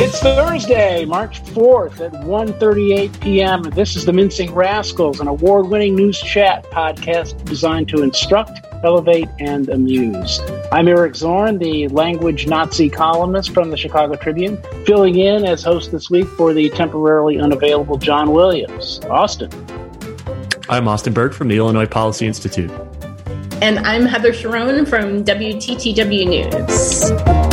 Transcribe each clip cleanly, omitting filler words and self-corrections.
It's Thursday, March 4th at 1:38 p.m. This is the Mincing Rascals, an award-winning news chat podcast designed to instruct, elevate, and amuse. I'm Eric Zorn, the language Nazi columnist from the Chicago Tribune, filling in as host this week for the temporarily unavailable John Williams. Austin. I'm Austin Berg from the Illinois Policy Institute. And I'm Heather Sharon from WTTW News.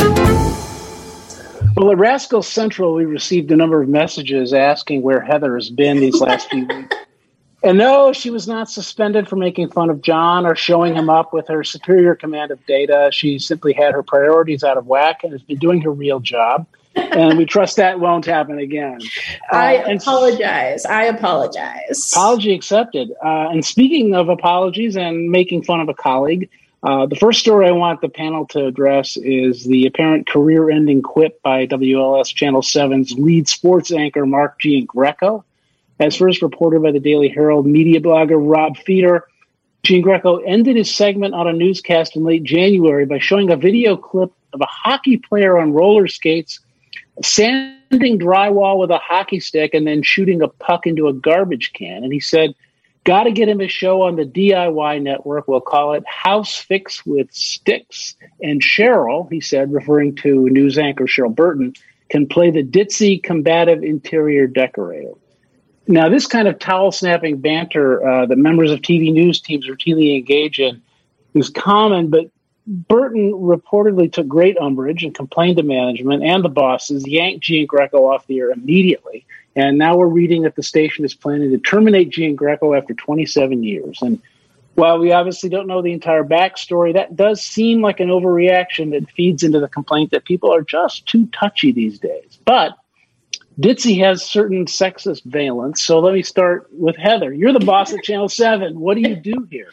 Well, at Rascals Central, we received a number of messages asking where Heather has been these last few weeks. And no, she was not suspended for making fun of John or showing him up with her superior command of data. She simply had her priorities out of whack and has been doing her real job. And we trust that won't happen again. I apologize. Apology accepted. And speaking of apologies and making fun of a colleague, the first story I want the panel to address is the apparent career-ending quit by WLS Channel 7's lead sports anchor, Mark Giangreco. As first reported by the Daily Herald media blogger Rob Feeder, Giangreco ended his segment on a newscast in late January by showing a video clip of a hockey player on roller skates sanding drywall with a hockey stick and then shooting a puck into a garbage can. And he said, got to get him a show on the DIY network. We'll call it House Fix with Sticks. And Cheryl, he said, referring to news anchor Cheryl Burton, can play the ditzy, combative interior decorator. Now, this kind of towel-snapping banter that members of TV news teams routinely engage in is common, but Burton reportedly took great umbrage and complained to management and the bosses, yanked Giangreco off the air immediately. And now we're reading that the station is planning to terminate Giangreco after 27 years. And while we obviously don't know the entire backstory, that does seem like an overreaction that feeds into the complaint that people are just too touchy these days. But ditzy has certain sexist valence. So let me start with Heather. You're the boss at Channel 7. What do you do here?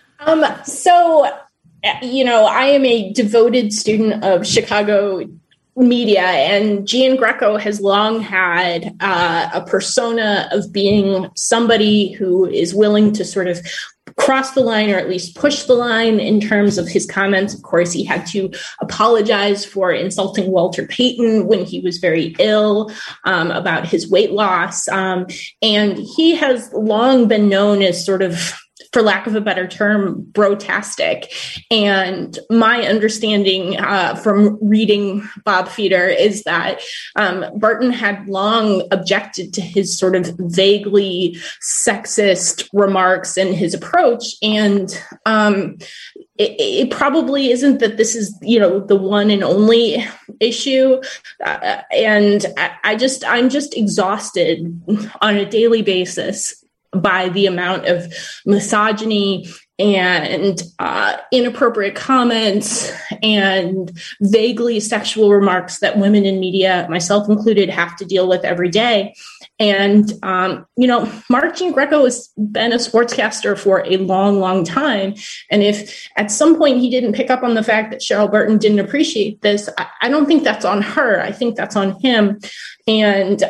I am a devoted student of Chicago media, and Giangreco has long had a persona of being somebody who is willing to sort of cross the line, or at least push the line in terms of his comments. Of course, he had to apologize for insulting Walter Payton when he was very ill about his weight loss. And he has long been known as sort of, for lack of a better term, brotastic. And my understanding from reading Bob Feeder is that Burton had long objected to his sort of vaguely sexist remarks and his approach. And it probably isn't that this is, the one and only issue. And I'm just exhausted on a daily basis by the amount of misogyny and inappropriate comments and vaguely sexual remarks that women in media, myself included, have to deal with every day. And, Mark Giangreco has been a sportscaster for a long, long time. And if at some point he didn't pick up on the fact that Cheryl Burton didn't appreciate this, I don't think that's on her. I think that's on him. And,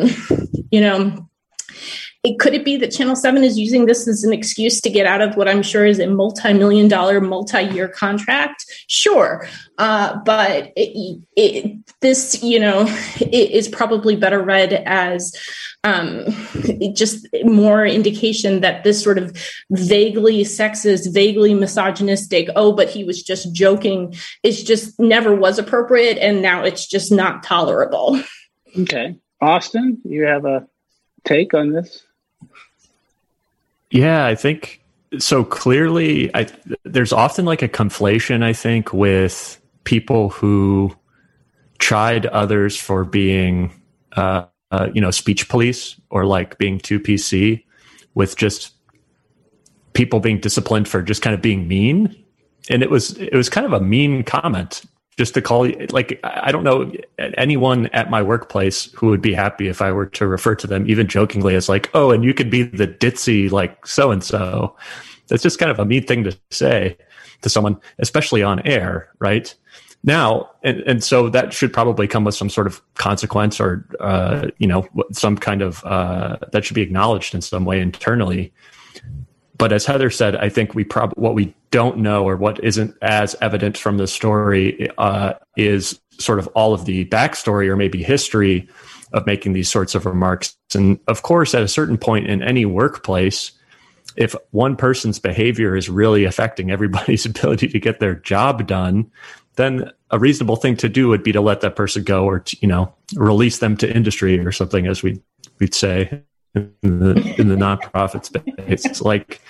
could it be that Channel 7 is using this as an excuse to get out of what I'm sure is a multi-million-dollar, multi-year contract? Sure. But this is probably better read as just more indication that this sort of vaguely sexist, vaguely misogynistic, but he was just joking, is just never was appropriate, and now it's just not tolerable. Okay. Austin, you have a take on this? Yeah, I think so. Clearly, there's often like a conflation, I think, with people who chide others for being, speech police or like being too PC, with just people being disciplined for just kind of being mean. And it was kind of a mean comment. Just to call you, like, I don't know anyone at my workplace who would be happy if I were to refer to them, even jokingly, as like, oh, and you could be the ditzy, like, so-and-so. That's just kind of a mean thing to say to someone, especially on air, right? Now, and so that should probably come with some sort of consequence or, some kind of, that should be acknowledged in some way internally. But as Heather said, I think what we don't know, or what isn't as evident from the story, is sort of all of the backstory or maybe history of making these sorts of remarks. And of course, at a certain point in any workplace, if one person's behavior is really affecting everybody's ability to get their job done, then a reasonable thing to do would be to let that person go, or release them to industry or something, as we'd say in the nonprofit space. It's like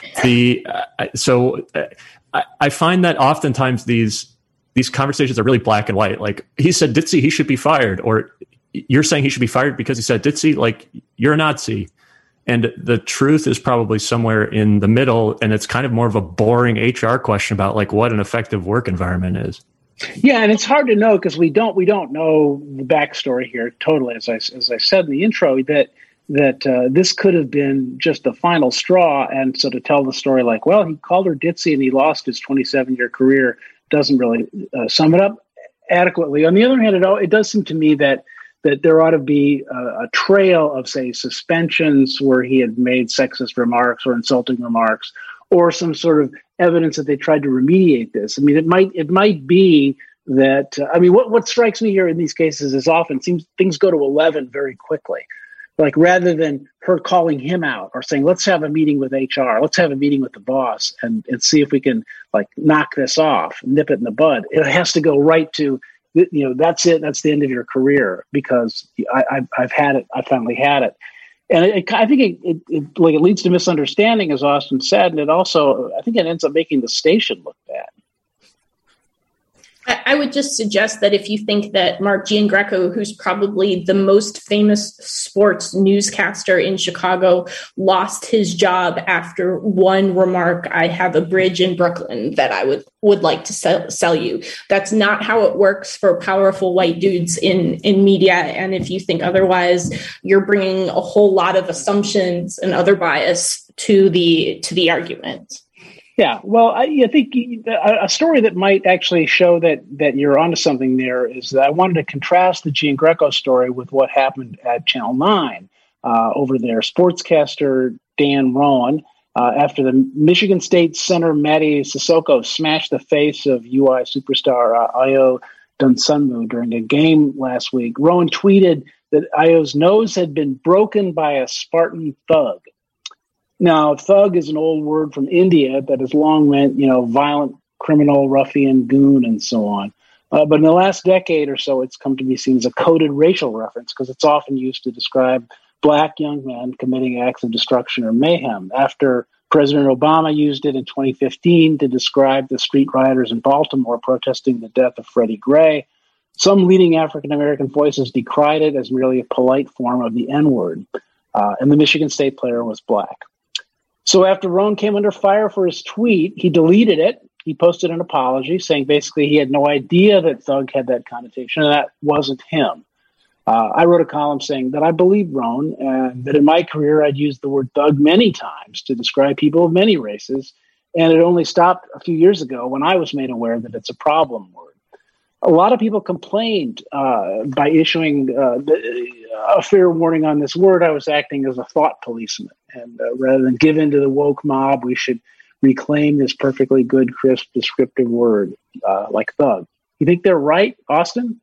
I find that oftentimes these conversations are really black and white. Like, he said ditzy, he should be fired, or you're saying he should be fired because he said ditzy. Like, you're a Nazi. And the truth is probably somewhere in the middle, and it's kind of more of a boring HR question about like what an effective work environment is. Yeah, and it's hard to know because we don't know the backstory here totally. As I said in the intro, that this could have been just the final straw, and so to tell the story like, well, he called her ditzy and he lost his 27-year career doesn't really sum it up adequately. On the other hand, it does seem to me that there ought to be a trail of, say, suspensions where he had made sexist remarks or insulting remarks, or some sort of evidence that they tried to remediate this. I mean, it might be that, what strikes me here in these cases is often seems things go to 11 very quickly. Like, rather than her calling him out or saying, let's have a meeting with HR, let's have a meeting with the boss and see if we can like knock this off, nip it in the bud. It has to go right to, that's it. That's the end of your career because I've had it. I finally had it. And I think it leads to misunderstanding, as Austin said. And I think it ends up making the station look bad. I would just suggest that if you think that Mark Giangreco, who's probably the most famous sports newscaster in Chicago, lost his job after one remark, I have a bridge in Brooklyn that I would like to sell you. That's not how it works for powerful white dudes in media. And if you think otherwise, you're bringing a whole lot of assumptions and other bias to the argument. Yeah, well, I think a story that might actually show that you're onto something there is that I wanted to contrast the Giangreco story with what happened at Channel 9 over there. Sportscaster Dan Rowan, after the Michigan State center Mady Sissoko smashed the face of UI superstar Ayo Dosunmu during a game last week, Rowan tweeted that Ayo's nose had been broken by a Spartan thug. Now, thug is an old word from India that has long meant, violent criminal, ruffian, goon, and so on. But in the last decade or so, it's come to be seen as a coded racial reference because it's often used to describe black young men committing acts of destruction or mayhem. After President Obama used it in 2015 to describe the street rioters in Baltimore protesting the death of Freddie Gray, some leading African-American voices decried it as merely a polite form of the N-word. And the Michigan State player was black. So after Rowan came under fire for his tweet, he deleted it. He posted an apology saying basically he had no idea that thug had that connotation, and that wasn't him. I wrote a column saying that I believed Rowan and that in my career I'd used the word thug many times to describe people of many races, and it only stopped a few years ago when I was made aware that it's a problem word. A lot of people complained by issuing a fair warning on this word. I was acting as a thought policeman. And rather than give in to the woke mob, we should reclaim this perfectly good, crisp, descriptive word like thug. You think they're right, Austin?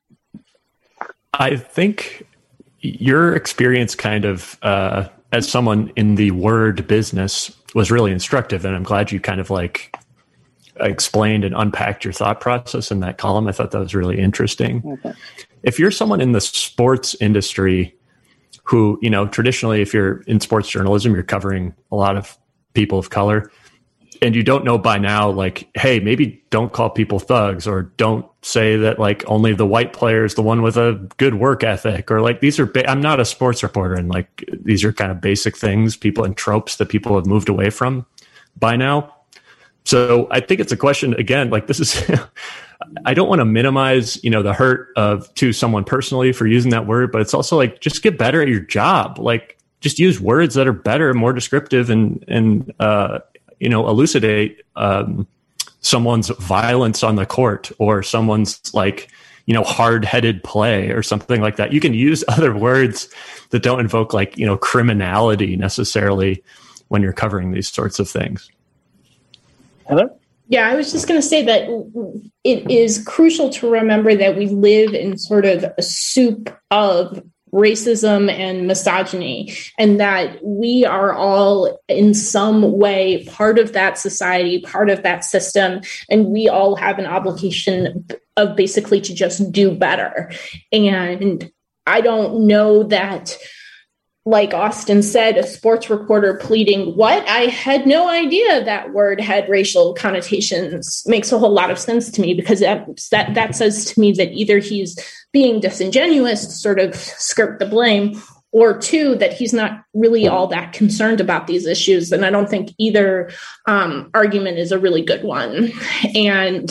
I think your experience kind of as someone in the word business was really instructive. And I'm glad you kind of explained and unpacked your thought process in that column. I thought that was really interesting. Okay. If you're someone in the sports industry who, traditionally, if you're in sports journalism, you're covering a lot of people of color, and you don't know by now, hey, maybe don't call people thugs, or don't say that only the white player is the one with a good work ethic, or these are, I'm not a sports reporter, and these are kind of basic things, people and tropes that people have moved away from by now. So I think it's a question, again, this is, I don't want to minimize, the hurt to someone personally for using that word, but it's also just get better at your job. Just use words that are better, more descriptive, and elucidate someone's violence on the court, or someone's hard-headed play or something like that. You can use other words that don't invoke criminality necessarily, when you're covering these sorts of things. Heather? Yeah, I was just going to say that it is crucial to remember that we live in sort of a soup of racism and misogyny, and that we are all in some way part of that society, part of that system, and we all have an obligation of basically to just do better. And I don't know that, like Austin said, a sports reporter pleading, "What? I had no idea that word had racial connotations," makes a whole lot of sense to me, because that says to me that either he's being disingenuous to sort of skirt the blame, or two, that he's not really all that concerned about these issues. And I don't think either argument is a really good one. And,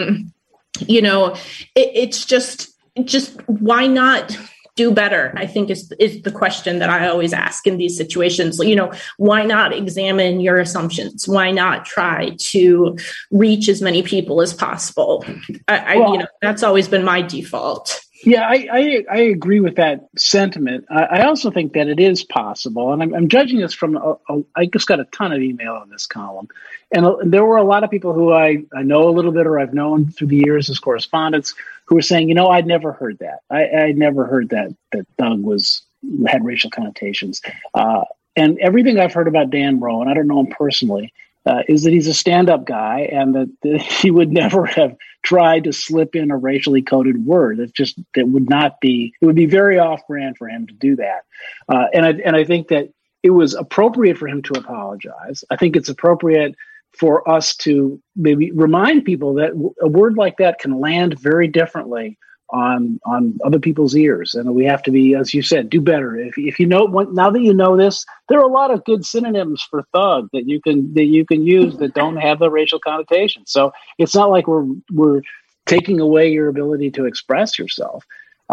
it's just why not do better, I think is the question that I always ask in these situations. Why not examine your assumptions? Why not try to reach as many people as possible? That's always been my default. Yeah, I agree with that sentiment. I also think that it is possible, and I'm judging this from, I just got a ton of email on this column, and there were a lot of people who I know a little bit, or I've known through the years as correspondents, who were saying, I'd never heard that. I'd never heard that Doug had racial connotations. And everything I've heard about Dan Rowan, I don't know him personally, is that he's a stand-up guy, and that he would never have tried to slip in a racially coded word. It would be very off-brand for him to do that. And I think that it was appropriate for him to apologize. I think it's appropriate for us to maybe remind people that a word like that can land very differently on other people's ears, and we have to be, as you said, do better. If you know, now that you know this, there are a lot of good synonyms for thug that you can use that don't have the racial connotation. So it's not like we're taking away your ability to express yourself.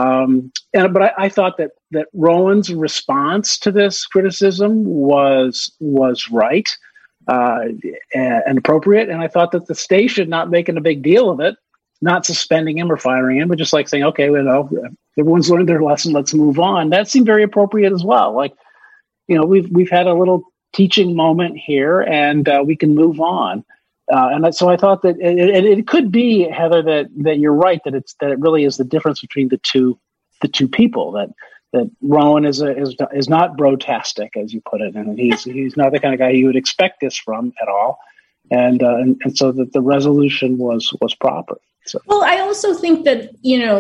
But I thought that Rowan's response to this criticism was right and appropriate, and I thought that the station not making a big deal of it, not suspending him or firing him, but just like saying, okay, everyone's learned their lesson, let's move on. That seemed very appropriate as well. We've had a little teaching moment here, and we can move on. So I thought that it could be, Heather, that you're right, that it really is the difference between the two people, that Rowan is not brotastic, as you put it, and he's not the kind of guy you would expect this from at all. And so that the resolution was proper. So. Well, I also think that,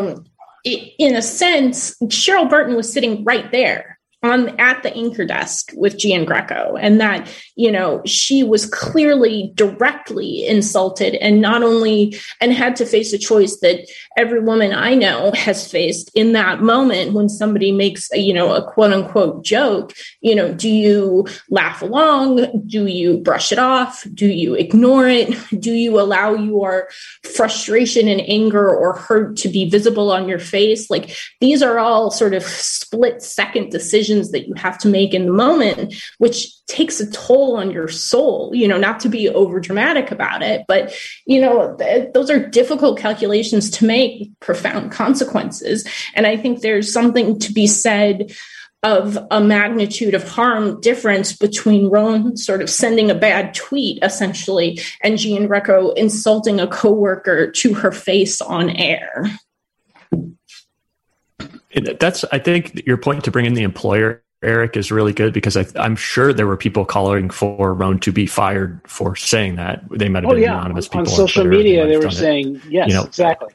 in a sense, Cheryl Burton was sitting right there at the anchor desk with Gian Greco, and that, she was clearly directly insulted, and had to face a choice that every woman I know has faced in that moment when somebody makes a quote unquote joke. Do you laugh along? Do you brush it off? Do you ignore it? Do you allow your frustration and anger or hurt to be visible on your face? Like, these are all sort of split second decisions that you have to make in the moment, which takes a toll on your soul, not to be over dramatic about it, but, those are difficult calculations to make, profound consequences. And I think there's something to be said of a magnitude of harm difference between Rowan sort of sending a bad tweet, essentially, and Gian Greco insulting a coworker to her face on air. I think your point to bring in the employer, Eric, is really good, because I'm sure there were people calling for Rowan to be fired for saying that. They might have been anonymous people on social media. They were saying, yes, exactly.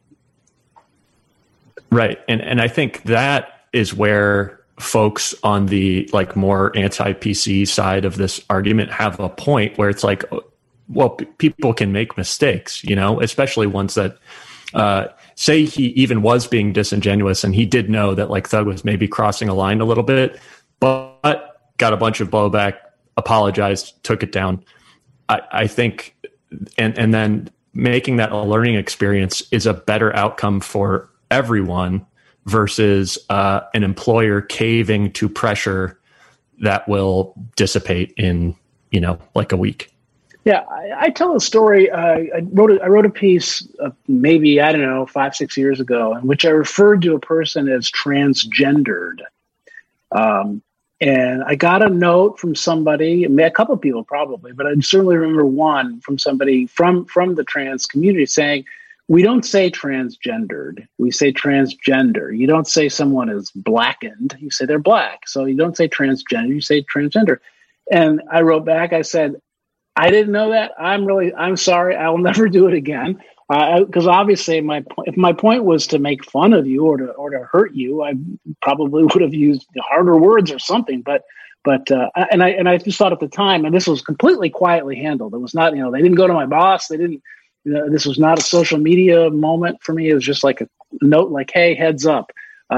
Right. And I think that is where folks on the more anti-PC side of this argument have a point, where it's like, well, people can make mistakes, especially ones that, say he even was being disingenuous and he did know that Thug was maybe crossing a line a little bit, but got a bunch of blowback, apologized, took it down. I think, and then making that a learning experience is a better outcome for everyone versus an employer caving to pressure that will dissipate in, a week. Yeah, I tell a story. I wrote a piece maybe, 5-6 years ago, in which I referred to a person as transgendered. And I got a note from somebody, a couple of people probably, but I certainly remember one from somebody from the trans community saying, we don't say transgendered, we say transgender. You don't say someone is blackened, you say they're black. So you don't say transgender, you say transgender. And I wrote back, I said, I didn't know that. I'm sorry. I will never do it again. Because obviously, if my point was to make fun of you or to hurt you, I probably would have used harder words or something. But I just thought at the time, and this was completely quietly handled. It was not, they didn't go to my boss. They didn't. This was not a social media moment for me. It was just like a note, like, "Hey, heads up,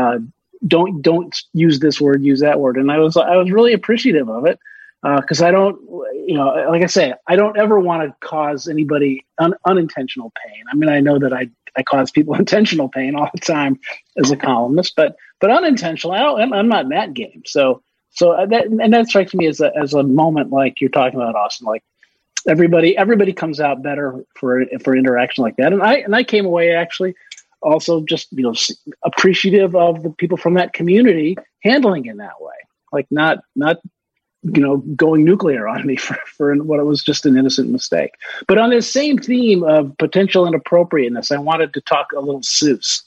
don't use this word, use that word." And I was really appreciative of it. Because I don't, like I say, I don't ever want to cause anybody unintentional pain. I mean, I know that I cause people intentional pain all the time as a columnist, but unintentional, I'm not in that game. So that strikes me as a moment like you're talking about, Austin. Like everybody comes out better for interaction like that. And I came away actually also just appreciative of the people from that community handling it that way, like not going nuclear on me for what it was just an innocent mistake. But on this same theme of potential inappropriateness, I wanted to talk a little Seuss.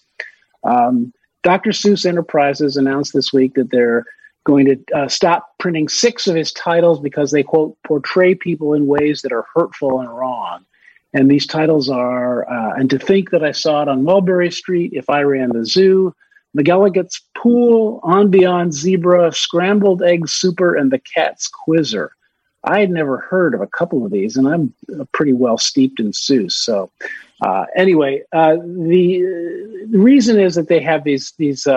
Dr. Seuss Enterprises announced this week that they're going to stop printing 6 of his titles because they, quote, portray people in ways that are hurtful and wrong. And these titles are, And to Think That I Saw It on Mulberry Street, If I Ran the Zoo, McElligot's Pool, On Beyond Zebra, Scrambled Egg Super, and The Cat's Quizzer. I had never heard of a couple of these, and I'm pretty well steeped in Seuss. So anyway, the reason is that they have these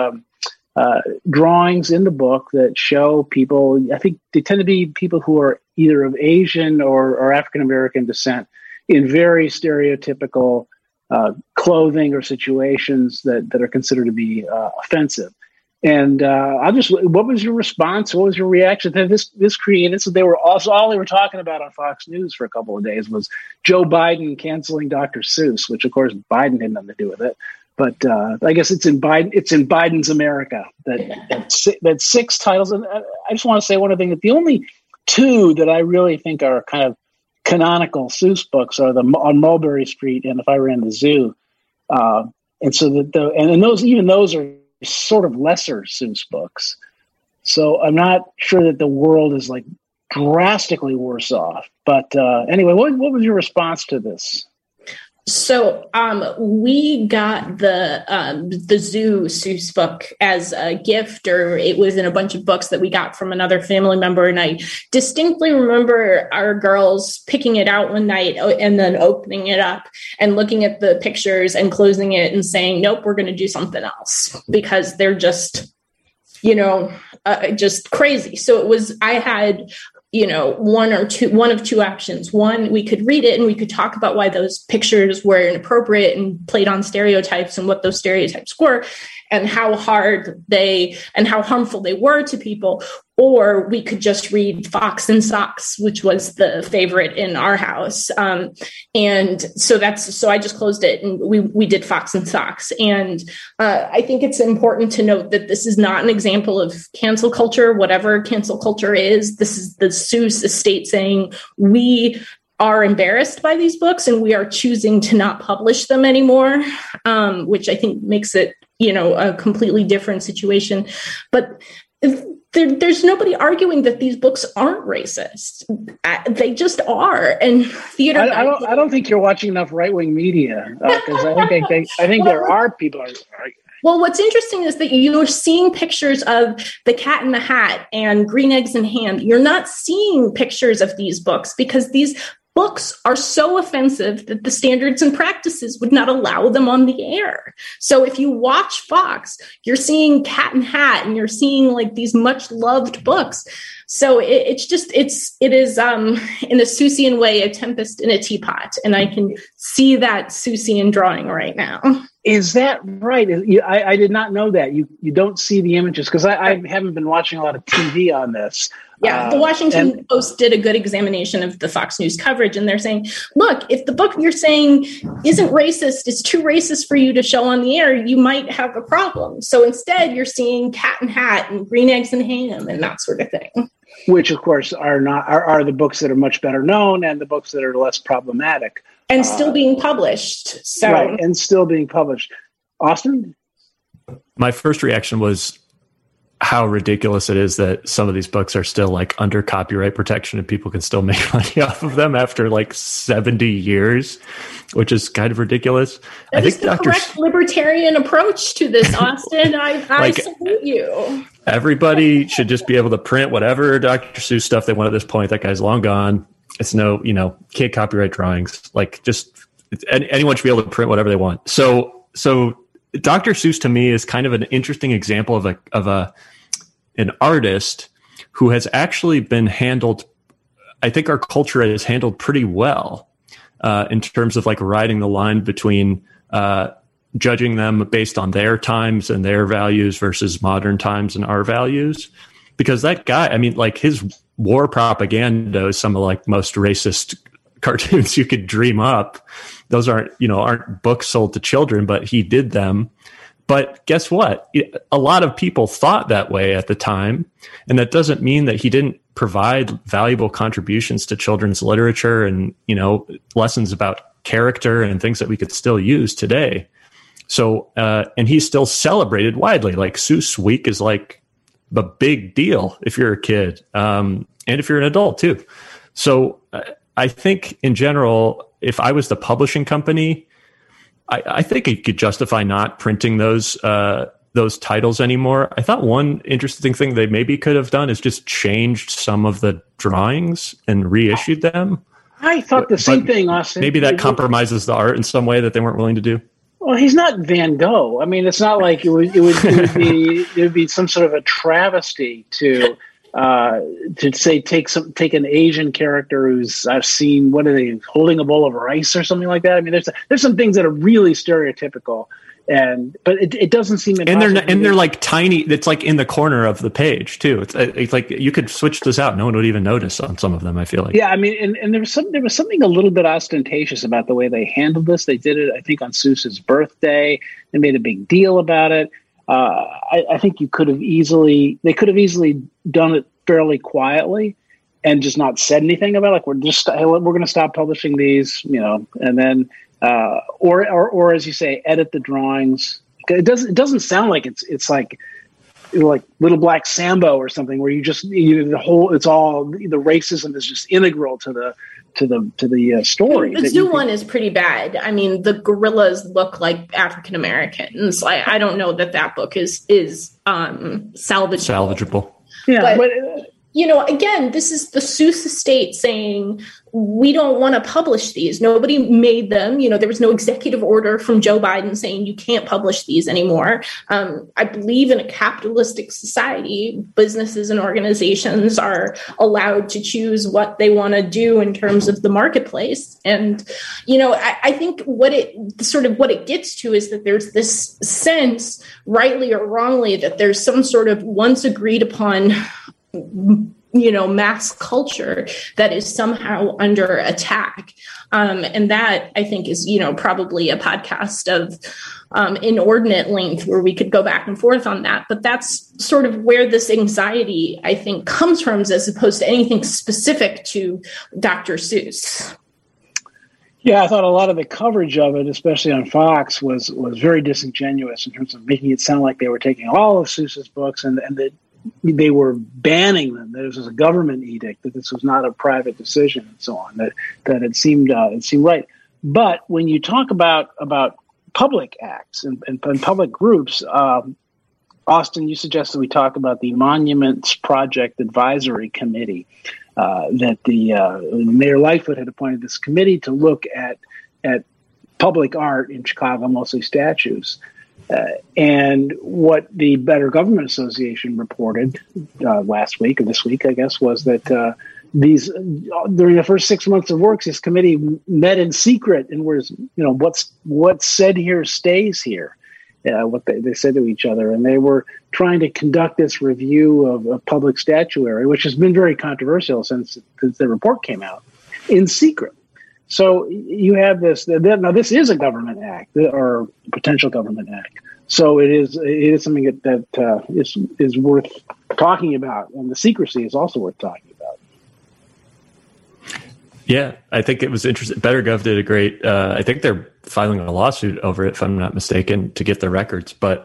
drawings in the book that show people, I think they tend to be people who are either of Asian or African-American descent in very stereotypical clothing or situations that are considered to be offensive. And what was your response? What was your reaction to this created? So all they were talking about on Fox News for a couple of days was Joe Biden canceling Dr. Seuss, which of course Biden had nothing to do with it. But I guess it's in Biden's America that 6 titles. And I just want to say one other thing, that the only 2 that I really think are kind of canonical Seuss books are on Mulberry Street and If I Ran the Zoo, and so those are sort of lesser Seuss books. So I'm not sure that the world is like drastically worse off. But anyway, what was your response to this? So we got the Zoo Seuss book as a gift, or it was in a bunch of books that we got from another family member. And I distinctly remember our girls picking it out one night and then opening it up and looking at the pictures and closing it and saying, nope, we're going to do something else, because they're just, just crazy. So I had one of 2 options. One, we could read it and we could talk about why those pictures were inappropriate and played on stereotypes and what those stereotypes were and how hard and how harmful they were to people. Or we could just read Fox and Socks, which was the favorite in our house. And so I just closed it and we did Fox and Socks. And I think it's important to note that this is not an example of cancel culture, whatever cancel culture is. This is the Seuss estate saying, we are embarrassed by these books and we are choosing to not publish them anymore, which I think makes it, a completely different situation. But there's nobody arguing that these books aren't racist. They just are. And theater. I don't think you're watching enough right-wing media, because I think there are people. Well, what's interesting is that you're seeing pictures of The Cat in the Hat and Green Eggs and Ham. You're not seeing pictures of these books because these books are so offensive that the standards and practices would not allow them on the air. So if you watch Fox, you're seeing Cat and Hat and you're seeing like these much loved books. So it is in a Seussian way, a tempest in a teapot. And I can see that Seussian drawing right now. Is that right? I did not know that. You don't see the images because I haven't been watching a lot of TV on this. Yeah, the Washington Post did a good examination of the Fox News coverage, and they're saying, look, if the book you're saying isn't racist, it's too racist for you to show on the air, you might have a problem. So instead, you're seeing Cat and Hat and Green Eggs and Ham and that sort of thing. Which, of course, are the books that are much better known and the books that are less problematic. And still being published. So. Right, and still being published. Austin? My first reaction was how ridiculous it is that some of these books are still like under copyright protection and people can still make money off of them after like 70 years, which is kind of ridiculous. That is the correct libertarian approach to this, Austin. I salute you. Everybody should just be able to print whatever Dr. Seuss stuff they want at this point. That guy's long gone. It's can't copyright drawings. Like anyone should be able to print whatever they want. So Dr. Seuss to me is kind of an interesting example of an artist who has actually been handled. I think our culture is handled pretty well in terms of like riding the line between judging them based on their times and their values versus modern times and our values. Because that guy, I mean, like his war propaganda is some of like most racist cartoons you could dream up. Those aren't books sold to children, but he did them. But guess what? A lot of people thought that way at the time. And that doesn't mean that he didn't provide valuable contributions to children's literature and, lessons about character and things that we could still use today. So, and he's still celebrated widely. Like Seuss Week is like a big deal if you're a kid, and if you're an adult too. So I think in general, if I was the publishing company, I think it could justify not printing those titles anymore. I thought one interesting thing they maybe could have done is just changed some of the drawings and reissued them. I thought the same thing, Austin. Maybe that compromises the art in some way that they weren't willing to do. Well, he's not Van Gogh. I mean, it's not like it would be some sort of a travesty to say take an Asian character who's I've seen holding a bowl of rice or something like that. I mean, there's some things that are really stereotypical, but it doesn't seem impossible. And they're like tiny. It's like in the corner of the page too. It's like you could switch this out. No one would even notice on some of them. I feel like. Yeah, I mean, and there was something a little bit ostentatious about the way they handled this. They did it, I think, on Seuss's birthday. They made a big deal about it. I think they could have easily done it fairly quietly and just not said anything about it. Like we're going to stop publishing these, and then or as you say, edit the drawings. It doesn't sound like it's like Little Black Sambo or something where it's all the racism is just integral to the story. The zoo one is pretty bad. I mean, the gorillas look like African Americans. I don't know that book is salvageable. Yeah, but again, this is the Seuss estate saying we don't want to publish these. Nobody made them. There was no executive order from Joe Biden saying you can't publish these anymore. I believe in a capitalistic society, businesses and organizations are allowed to choose what they want to do in terms of the marketplace. And, I think what it gets to is that there's this sense, rightly or wrongly, that there's some sort of once agreed upon mass culture that is somehow under attack. And that I think is, probably a podcast of inordinate length where we could go back and forth on that. But that's sort of where this anxiety, I think, comes from as opposed to anything specific to Dr. Seuss. Yeah, I thought a lot of the coverage of it, especially on Fox, was very disingenuous in terms of making it sound like they were taking all of Seuss's books and that they were banning them. There was a government edict that this was not a private decision, and so on. That it seemed right. But when you talk about public acts and public groups, Austin, you suggested we talk about the Monuments Project Advisory Committee. That Mayor Lightfoot had appointed this committee to look at public art in Chicago, mostly statues. And what the Better Government Association reported last week or this week, I guess, was that during the first 6 months of work, this committee met in secret and was, what's said here stays here. what they said to each other. And they were trying to conduct this review of public statuary, which has been very controversial since the report came out, in secret. So you have this. Now, this is a government act or potential government act. So it is something that is worth talking about, and the secrecy is also worth talking about. Yeah, I think it was interesting. BetterGov did a great. I think they're filing a lawsuit over it, if I'm not mistaken, to get the records. But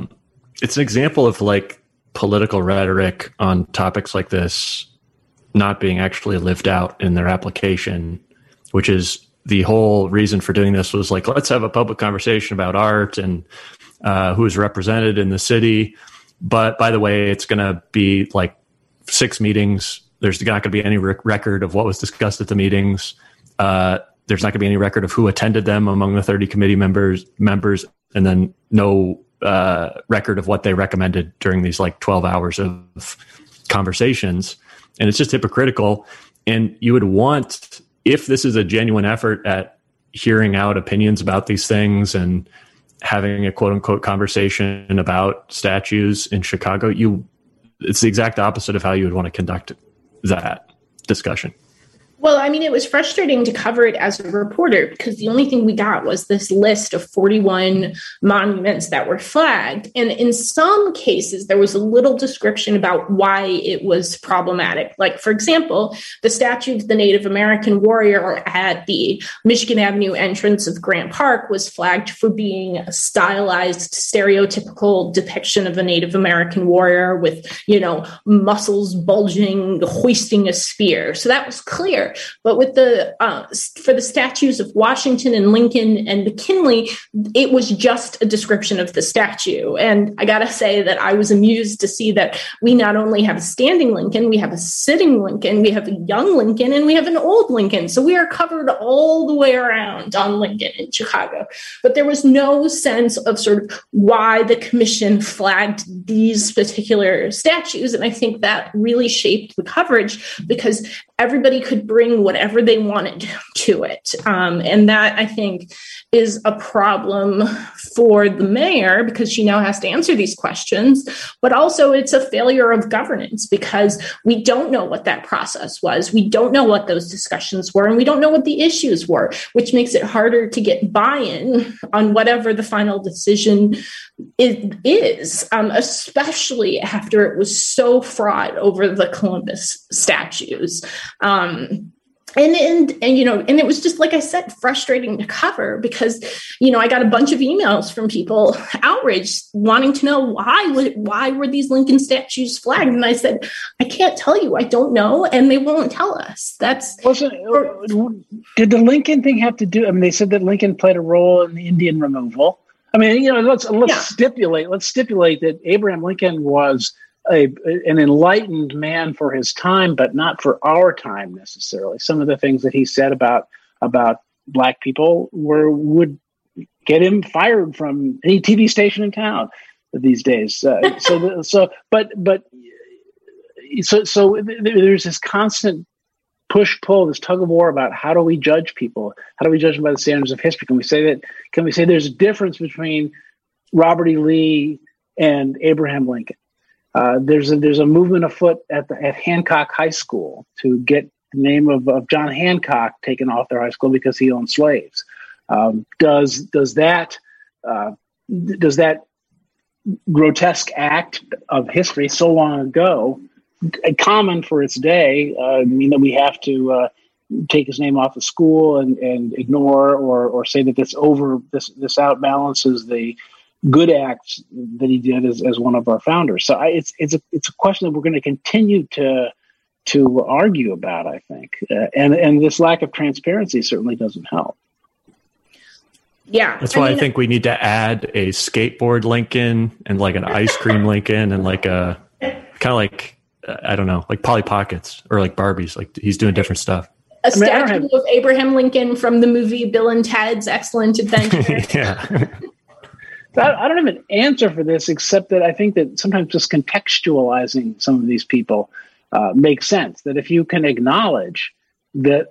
it's an example of like political rhetoric on topics like this not being actually lived out in their application, which is the whole reason for doing this was like, let's have a public conversation about art and who is represented in the city. But by the way, it's going to be like 6 meetings. There's not going to be any record of what was discussed at the meetings. There's not going to be any record of who attended them among the 30 committee members, and then no record of what they recommended during these like 12 hours of conversations. And it's just hypocritical. And you would want, if this is a genuine effort at hearing out opinions about these things and having a quote unquote conversation about statues in Chicago, it's the exact opposite of how you would want to conduct that discussion. Well, I mean, it was frustrating to cover it as a reporter because the only thing we got was this list of 41 monuments that were flagged. And in some cases, there was a little description about why it was problematic. Like, for example, the statue of the Native American warrior at the Michigan Avenue entrance of Grant Park was flagged for being a stylized, stereotypical depiction of a Native American warrior with, muscles bulging, hoisting a spear. So that was clear. But with for the statues of Washington and Lincoln and McKinley, it was just a description of the statue. And I got to say that I was amused to see that we not only have a standing Lincoln, we have a sitting Lincoln, we have a young Lincoln, and we have an old Lincoln. So we are covered all the way around on Lincoln in Chicago. But there was no sense of sort of why the commission flagged these particular statues. And I think that really shaped the coverage because everybody could bring whatever they wanted to it. And that, I think, is a problem for the mayor because she now has to answer these questions. But also it's a failure of governance because we don't know what that process was. We don't know what those discussions were, and we don't know what the issues were, which makes it harder to get buy-in on whatever the final decision is, especially after it was so fraught over the Columbus statues. And it was just, like I said, frustrating to cover because, I got a bunch of emails from people outraged wanting to know why were these Lincoln statues flagged? And I said, I can't tell you. I don't know. And they won't tell us. Did the Lincoln thing have to do? I mean, they said that Lincoln played a role in the Indian removal. I mean, let's stipulate that Abraham Lincoln was an enlightened man for his time, but not for our time necessarily. Some of the things that he said about Black people would get him fired from any TV station in town these days. So there's this constant push-pull, this tug-of-war about how do we judge people? How do we judge them by the standards of history? Can we say there's a difference between Robert E. Lee and Abraham Lincoln? There's a movement afoot at Hancock High School to get the name of John Hancock taken off their high school because he owned slaves. Does that grotesque act of history so long ago, common for its day, mean that we have to take his name off the school and ignore or say that this outbalances the good acts that he did as one of our founders? So it's a question that we're going to continue to argue about, I think, and this lack of transparency certainly doesn't help. Yeah, that's why I think we need to add a skateboard Lincoln and like an ice cream Lincoln and like a kind of like I don't know, like Polly Pockets or like Barbies. Like he's doing different stuff. A statue of Abraham Lincoln from the movie Bill and Ted's Excellent Adventure. Yeah. I don't have an answer for this, except that I think that sometimes just contextualizing some of these people makes sense. That if you can acknowledge that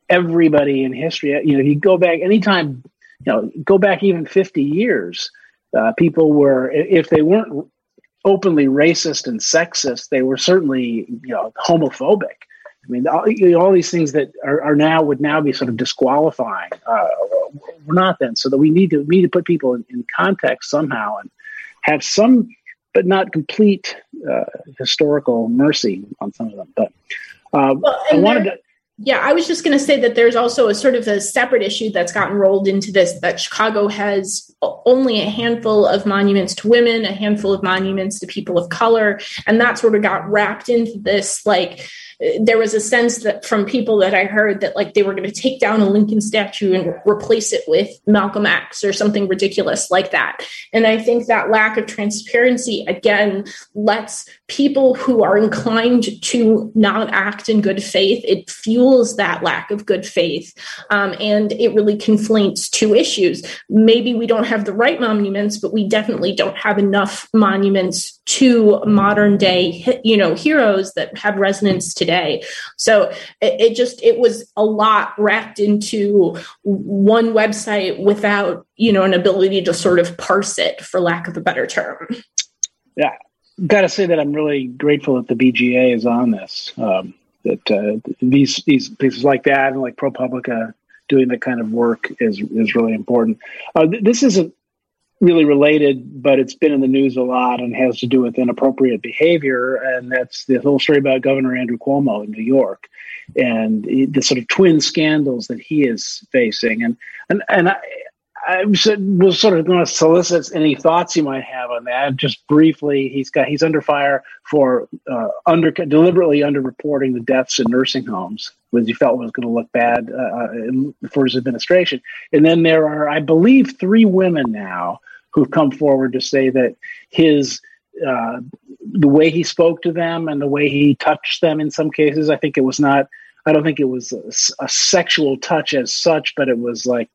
everybody in history, if you go back anytime, go back even 50 years, people were, if they weren't openly racist and sexist, they were certainly, homophobic. I mean, all these things that would now be sort of disqualifying. We're not then, so that we need to put people in context somehow and have some, but not complete historical mercy on some of them. But I was just going to say that there's also a sort of a separate issue that's gotten rolled into this, that Chicago has only a handful of monuments to women, a handful of monuments to people of color, and that sort of got wrapped into this, like, there was a sense that from people that I heard that like they were going to take down a Lincoln statue and replace it with Malcolm X or something ridiculous like that. And I think that lack of transparency, again, lets people who are inclined to not act in good faith, it fuels that lack of good faith. And it really conflates two issues. Maybe we don't have the right monuments, but we definitely don't have enough monuments to modern day, heroes that have resonance today. So it was a lot wrapped into one website without, an ability to sort of parse it, for lack of a better term. Yeah. Got to say that I'm really grateful that the BGA is on this, that these places like that and like ProPublica doing that kind of work is really important. This isn't really related, but it's been in the news a lot and has to do with inappropriate behavior. And that's the whole story about Governor Andrew Cuomo in New York and the sort of twin scandals that he is facing. And I was sort of going to solicit any thoughts you might have on that. Just briefly, he's under fire for deliberately underreporting the deaths in nursing homes, which he felt was going to look bad for his administration. And then there are, I believe, 3 women now who've come forward to say that his the way he spoke to them and the way he touched them in some cases, I don't think it was a sexual touch as such, but it was like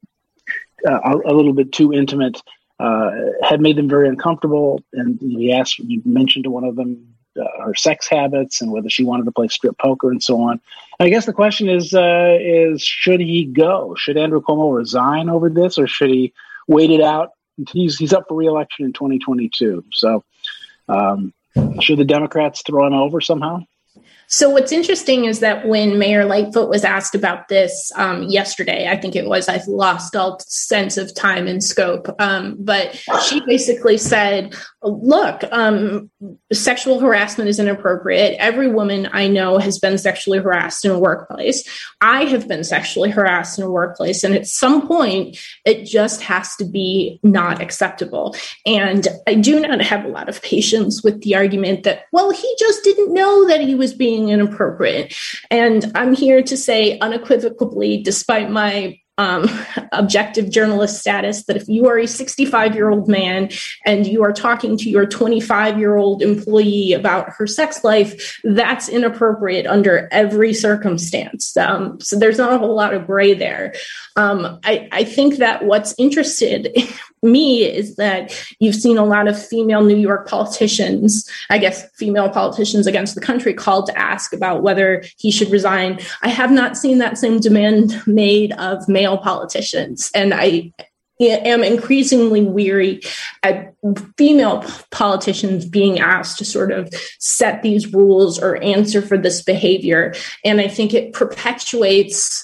a little bit too intimate, had made them very uncomfortable. And he mentioned to one of them her sex habits and whether she wanted to play strip poker and so on. And I guess the question is should he go? Should Andrew Cuomo resign over this, or should he wait it out? He's up for re-election in 2022. So should the Democrats throw him over somehow? So what's interesting is that when Mayor Lightfoot was asked about this yesterday, I think it was, I've lost all sense of time and scope, but she basically said, look, sexual harassment is inappropriate. Every woman I know has been sexually harassed in a workplace. I have been sexually harassed in a workplace. And at some point, it just has to be not acceptable. And I do not have a lot of patience with the argument that, well, he just didn't know that he was being inappropriate. And I'm here to say unequivocally, despite my objective journalist status, that if you are a 65-year-old man and you are talking to your 25-year-old employee about her sex life, that's inappropriate under every circumstance. So there's not a whole lot of gray there. I think that what's interested me is that you've seen a lot of female New York politicians, I guess female politicians against the country, called to ask about whether he should resign. I have not seen that same demand made of male politicians. And I am increasingly weary at female politicians being asked to sort of set these rules or answer for this behavior. And I think it perpetuates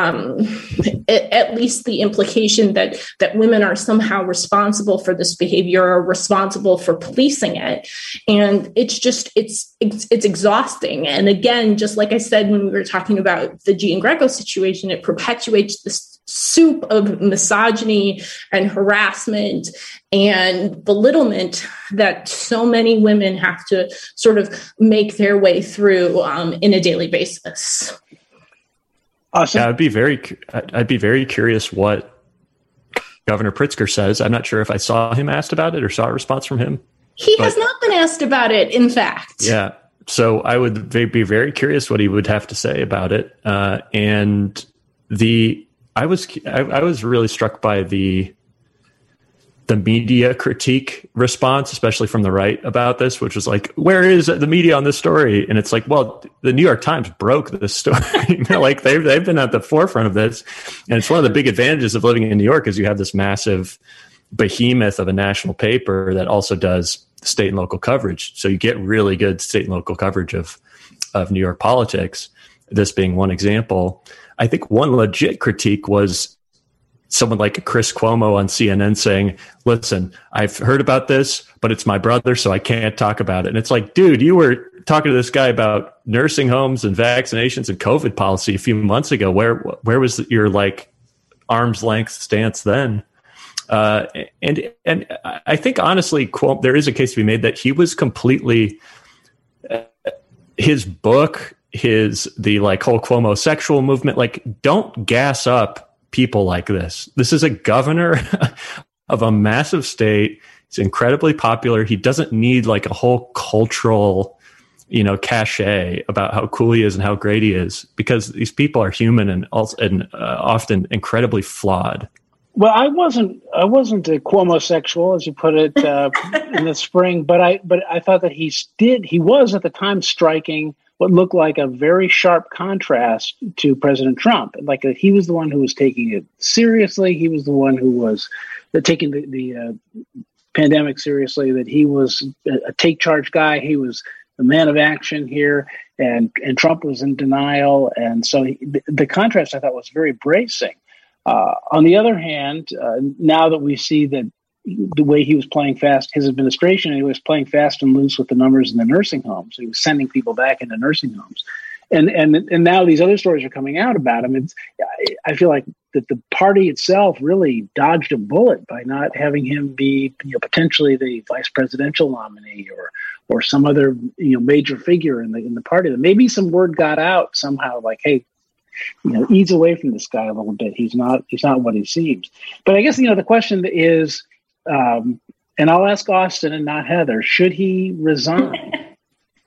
at least the implication that women are somehow responsible for this behavior or responsible for policing it. And it's exhausting. And again, just like I said, when we were talking about the Gian Greco situation, it perpetuates this soup of misogyny and harassment and belittlement that so many women have to sort of make their way through in a daily basis. Awesome. Yeah, I'd be very curious what Governor Pritzker says. I'm not sure if I saw him asked about it or saw a response from him. He has not been asked about it, in fact. Yeah. So I would be very curious what he would have to say about it. And I was really struck by the media critique response, especially from the right about this, which was like, where is the media on this story? And it's like, well, the New York Times broke this story. Like they've been at the forefront of this. And it's one of the big advantages of living in New York is you have this massive behemoth of a national paper that also does state and local coverage. So you get really good state and local coverage of New York politics, this being one example. I think one legit critique was someone like Chris Cuomo on CNN saying, listen, I've heard about this, but it's my brother, so I can't talk about it. And it's like, dude, you were talking to this guy about nursing homes and vaccinations and COVID policy a few months ago. Where was your like arm's length stance then? And I think honestly, there is a case to be made that he was completely, his book, the like whole Cuomo sexual movement, like don't gas up people like this. This is a governor of a massive state. He's incredibly popular. He doesn't need like a whole cultural, cachet about how cool he is and how great he is, because these people are human and often incredibly flawed. Well, I wasn't a Cuomo-sexual, as you put it, in the spring, but I thought that he was at the time striking what looked like a very sharp contrast to President Trump. Like he was the one who was taking it seriously. He was the one who was taking the pandemic seriously, that he was a take charge guy. He was the man of action here, and Trump was in denial. And so the contrast, I thought, was very bracing. On the other hand, now that we see that the way he was playing fast, his administration, he was playing fast and loose with the numbers in the nursing homes. He was sending people back into nursing homes. And now these other stories are coming out about him. I feel like that the party itself really dodged a bullet by not having him be potentially the vice presidential nominee or some other major figure in the party. That maybe some word got out somehow, like, hey, ease away from this guy a little bit. He's not what he seems. But I guess the question is, and I'll ask Austin and not Heather, should he resign?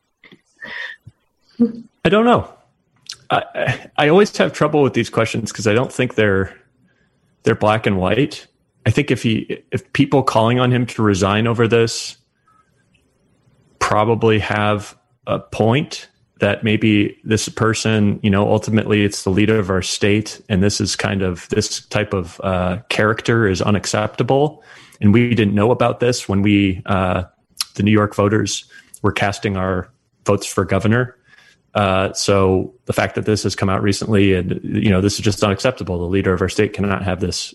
I don't know. I always have trouble with these questions because I don't think they're black and white. I think if people calling on him to resign over this probably have a point, that maybe this person, ultimately it's the leader of our state, and this type of character is unacceptable. And we didn't know about this when the New York voters were casting our votes for governor. So the fact that this has come out recently, and this is just unacceptable. The leader of our state cannot have this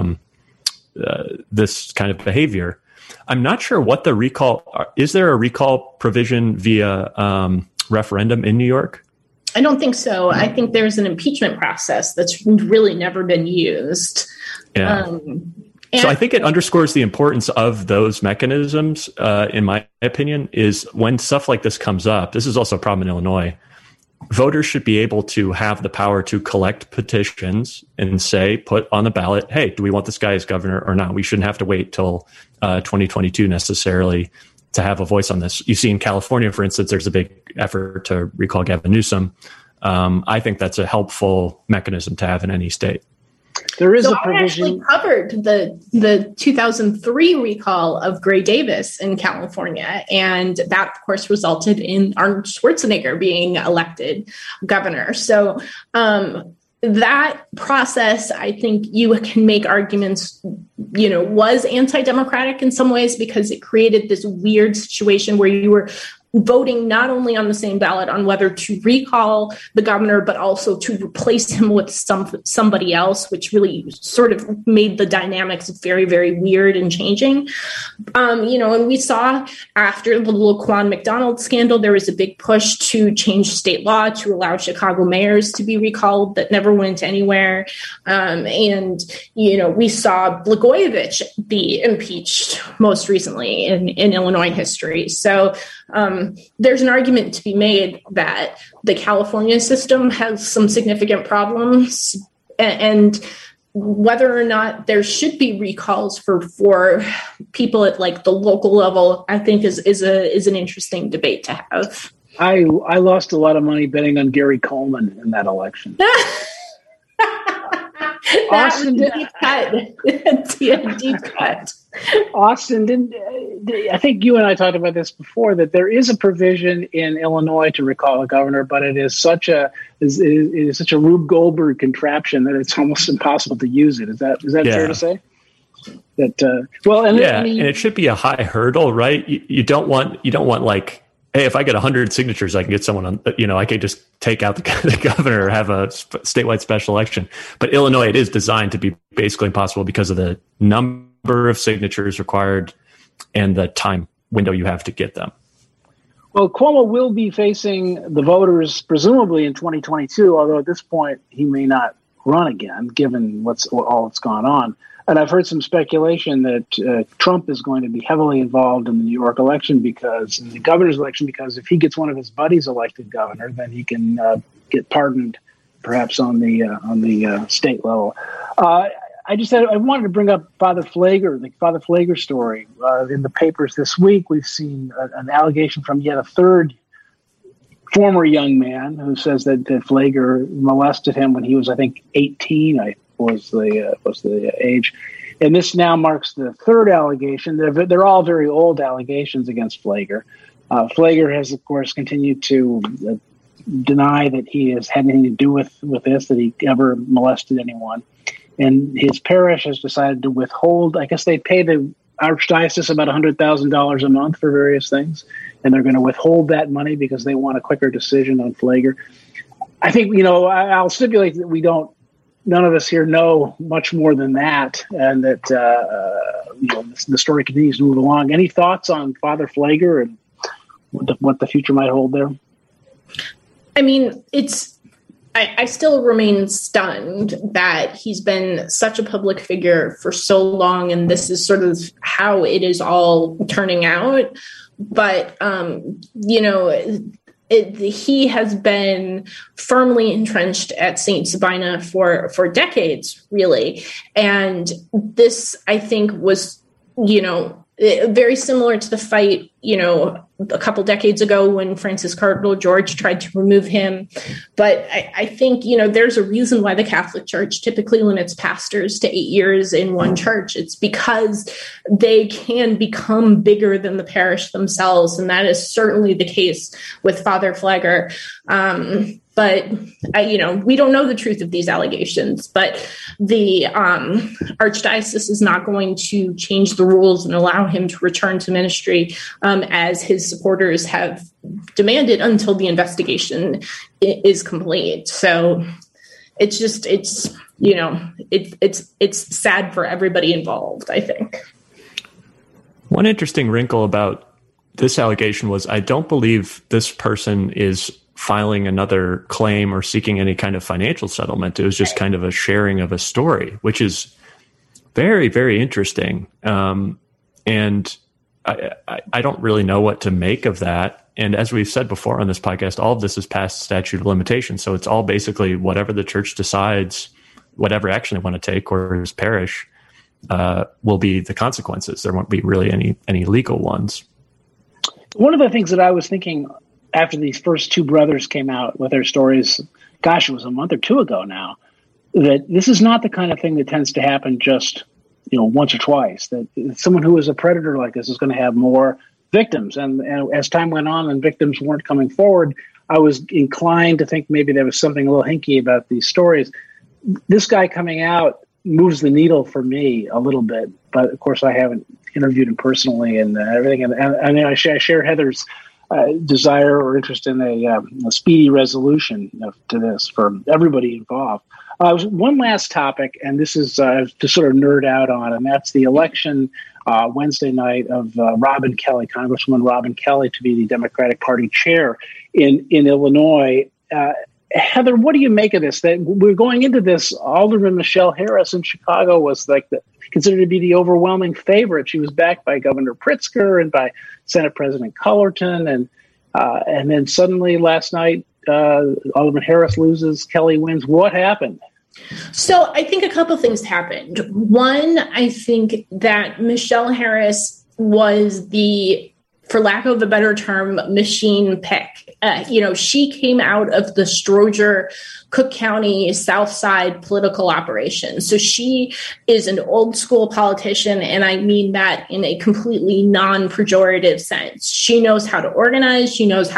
this kind of behavior. I'm not sure what the recall is. There a recall provision via referendum in New York? I don't think so. I think there's an impeachment process that's really never been used. Yeah. So I think it underscores the importance of those mechanisms, in my opinion, is when stuff like this comes up. This is also a problem in Illinois. Voters should be able to have the power to collect petitions and put on the ballot, hey, do we want this guy as governor or not? We shouldn't have to wait till 2022 necessarily to have a voice on this. You see in California, for instance, there's a big effort to recall Gavin Newsom. I think that's a helpful mechanism to have in any state. There is a provision. I actually covered the 2003 recall of Gray Davis in California, and that, of course, resulted in Arnold Schwarzenegger being elected governor. So that process, I think you can make arguments, was anti-democratic in some ways because it created this weird situation where you were voting not only on the same ballot on whether to recall the governor, but also to replace him with somebody else, which really sort of made the dynamics very, very weird and changing. And we saw after the Laquan McDonald scandal, there was a big push to change state law to allow Chicago mayors to be recalled that never went anywhere. We saw Blagojevich be impeached most recently in Illinois history. So there's an argument to be made that the California system has some significant problems, and whether or not there should be recalls for people at like the local level, I think is an interesting debate to have. I lost a lot of money betting on Gary Coleman in that election. Austin, deep cut. Deep cut. Austin, I think you and I talked about this before, that there is a provision in Illinois to recall a governor, but it is such a Rube Goldberg contraption that it's almost impossible to use it. Is that fair to say? And it should be a high hurdle, right? You don't want like, hey, if I get 100 signatures, I can get someone on, I could just take out the governor or have a statewide special election. But Illinois, it is designed to be basically impossible because of the number of signatures required and the time window you have to get them. Well, Cuomo will be facing the voters presumably in 2022, although at this point he may not run again, given all that's gone on. And I've heard some speculation that Trump is going to be heavily involved in the New York election in the governor's election, because if he gets one of his buddies elected governor, then he can get pardoned, perhaps on the state level. I wanted to bring up Father Pfleger, the Father Pfleger story. In the papers this week, we've seen an allegation from yet a third former young man who says that Pfleger molested him when he was, I think, 18. Was the age, and this now marks the third allegation. They're all very old allegations against Pfleger. Pfleger has, of course, continued to deny that he has had anything to do with this, that he ever molested anyone. And his parish has decided to withhold. I guess they pay the archdiocese about $100,000 a month for various things, and they're going to withhold that money because they want a quicker decision on Pfleger. I think I'll stipulate that none of us here know much more than that, and that the story continues to move along. Any thoughts on Father Pfleger and what the future might hold there? I mean, I still remain stunned that he's been such a public figure for so long, and this is sort of how it is all turning out. But, he has been firmly entrenched at St. Sabina for decades, really. And this, I think, was, very similar to the fight, a couple decades ago when Francis Cardinal George tried to remove him. But I think, there's a reason why the Catholic Church typically limits pastors to 8 years in one church. It's because they can become bigger than the parish themselves. And that is certainly the case with Father Pfleger. But, we don't know the truth of these allegations, but the archdiocese is not going to change the rules and allow him to return to ministry as his supporters have demanded until the investigation is complete. So it's sad for everybody involved, I think. One interesting wrinkle about this allegation was I don't believe this person is filing another claim or seeking any kind of financial settlement. It was just kind of a sharing of a story, which is very, very interesting. And I don't really know what to make of that. And as we've said before on this podcast, all of this is past statute of limitations. So it's all basically whatever the church decides, whatever action they want to take, or his parish will be the consequences. There won't be really any legal ones. One of the things that I was thinking after these first two brothers came out with their stories, it was a month or two ago now, that this is not the kind of thing that tends to happen just, once or twice, that someone who is a predator like this is going to have more victims. And as time went on and victims weren't coming forward, I was inclined to think maybe there was something a little hinky about these stories. This guy coming out moves the needle for me a little bit, but of course I haven't interviewed him personally and everything. And I share Heather's desire or interest in a speedy resolution to this for everybody involved. One last topic, and this is to sort of nerd out on, and that's the election Wednesday night of Robin Kelly, Congresswoman Robin Kelly, to be the Democratic Party chair in Illinois. Heather, what do you make of this? That we're going into this, Alderman Michelle Harris in Chicago was considered to be the overwhelming favorite. She was backed by Governor Pritzker and by Senate President Cullerton, and then suddenly last night, Alderman Harris loses, Kelly wins. What happened? So I think a couple things happened. One, I think that Michelle Harris was the, for lack of a better term, machine pick. She came out of the Stroger, Cook County, South Side political operation. So she is an old school politician, and I mean that in a completely non-pejorative sense. She knows how to organize. She knows how to get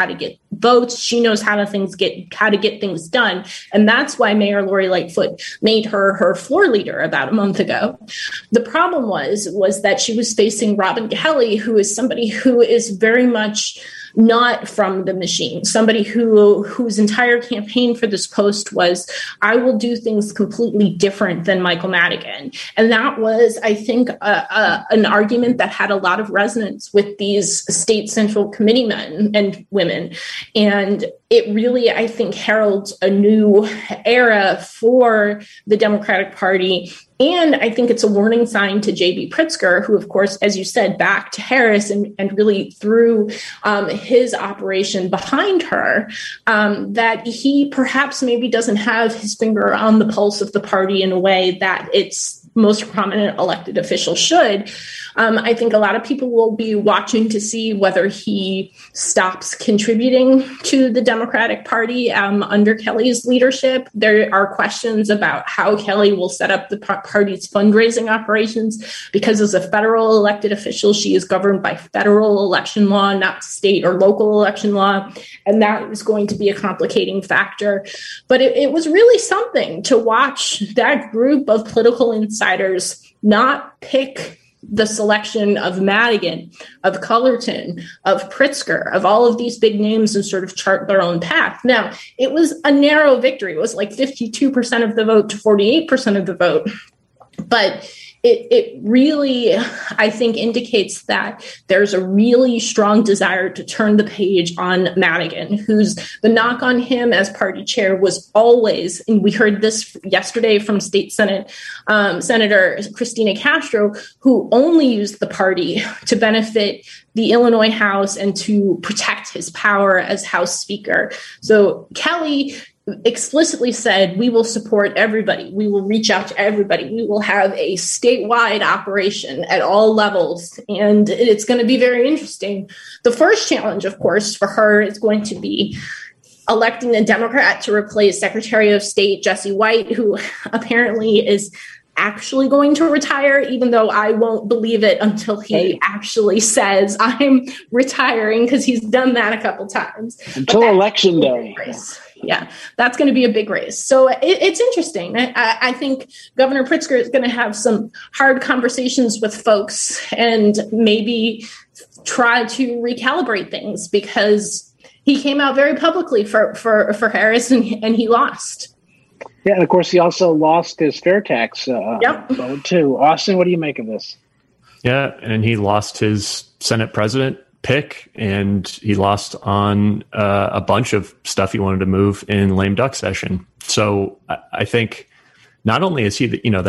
votes. She knows how to get things done. And that's why Mayor Lori Lightfoot made her floor leader about a month ago. The problem was that she was facing Robin Kelly, who is somebody who is very much not from the machine, somebody whose entire campaign for this post was, I will do things completely different than Michael Madigan. And that was, I think, an argument that had a lot of resonance with these state central committee men and women. And it really, I think, heralds a new era for the Democratic Party. And I think it's a warning sign to J.B. Pritzker, who, of course, as you said, backed Harris and really threw his operation behind her, that he perhaps maybe doesn't have his finger on the pulse of the party in a way that its most prominent elected official should. I think a lot of people will be watching to see whether he stops contributing to the Democratic Party under Kelly's leadership. There are questions about how Kelly will set up the party's fundraising operations, because as a federal elected official, she is governed by federal election law, not state or local election law. And that is going to be a complicating factor. But it was really something to watch that group of political insiders not pick the selection of Madigan, of Cullerton, of Pritzker, of all of these big names, and sort of chart their own path. Now, it was a narrow victory. It was like 52% of the vote to 48% of the vote. But it really, I think, indicates that there's a really strong desire to turn the page on Madigan, who's the knock on him as party chair was always, and we heard this yesterday from State Senate Senator Cristina Castro, who only used the party to benefit the Illinois House and to protect his power as House Speaker. So Kelly explicitly said, we will support everybody. We will reach out to everybody. We will have a statewide operation at all levels. And it's going to be very interesting. The first challenge, of course, for her is going to be electing a Democrat to replace Secretary of State Jesse White, who apparently is actually going to retire, even though I won't believe it until he actually says I'm retiring, because he's done that a couple times. Until Election Day. Yeah, that's going to be a big race. So it's interesting. I think Governor Pritzker is going to have some hard conversations with folks and maybe try to recalibrate things, because he came out very publicly for Harris and he lost. Yeah, and of course, he also lost his fair tax vote, too. Austin, what do you make of this? Yeah, and he lost his Senate president pick, and he lost on a bunch of stuff he wanted to move in lame duck session. So I think not only is he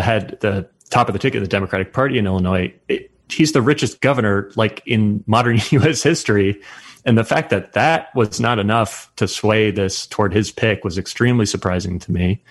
the top of the ticket of the Democratic Party in Illinois, he's the richest governor like in modern U.S. history. And the fact that that was not enough to sway this toward his pick was extremely surprising to me.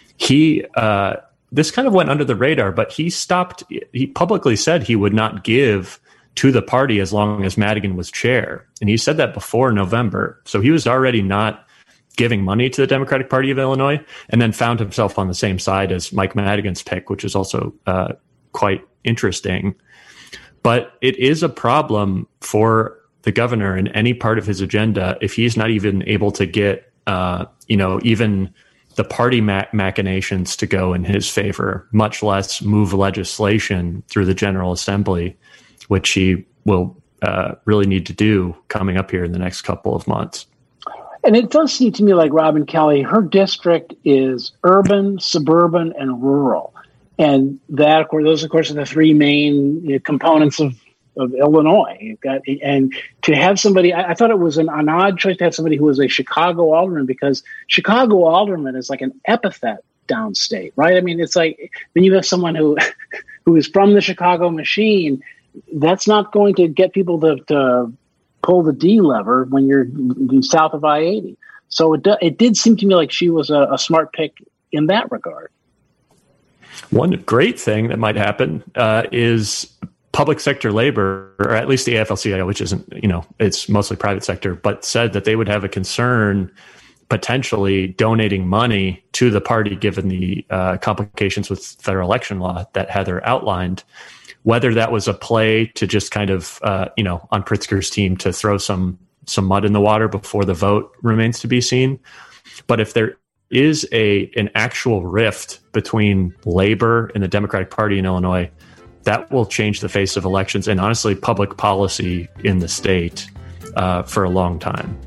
This kind of went under the radar, but he publicly said he would not give to the party as long as Madigan was chair. And he said that before November. So he was already not giving money to the Democratic Party of Illinois, and then found himself on the same side as Mike Madigan's pick, which is also quite interesting. But it is a problem for the governor in any part of his agenda if he's not even able to get, even the party machinations to go in his favor, much less move legislation through the General Assembly, which he will really need to do coming up here in the next couple of months. And it does seem to me like Robin Kelly, her district is urban, suburban, and rural. And that, of course, those, of course, are the three main components of Illinois. You've got, and to have somebody, I thought it was an odd choice to have somebody who was a Chicago alderman, because Chicago alderman is like an epithet downstate, right? I mean, it's like when you have someone who is from the Chicago machine, that's not going to get people to pull the D lever when you're south of I-80. So it did seem to me like she was a smart pick in that regard. One great thing that might happen is public sector labor, or at least the AFL-CIO, which isn't, it's mostly private sector, but said that they would have a concern potentially donating money to the party given the complications with federal election law that Heather outlined. Whether that was a play to just kind of, on Pritzker's team to throw some some mud in the water before the vote remains to be seen. But if there is an actual rift between labor and the Democratic Party in Illinois, that will change the face of elections and honestly public policy in the state for a long time.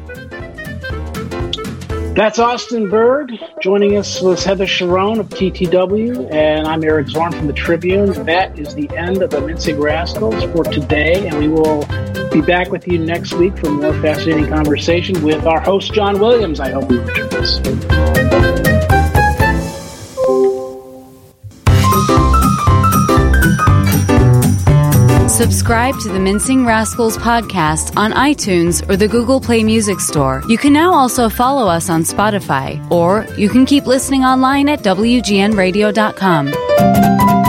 That's Austin Bird. Joining us was Heather Cherone of TTW, and I'm Eric Zorn from the Tribune. That is the end of the Mincing Rascals for today, and we will be back with you next week for more fascinating conversation with our host, John Williams. I hope you enjoy this. Subscribe to the Mincing Rascals podcast on iTunes or the Google Play Music Store. You can now also follow us on Spotify, or you can keep listening online at WGNradio.com.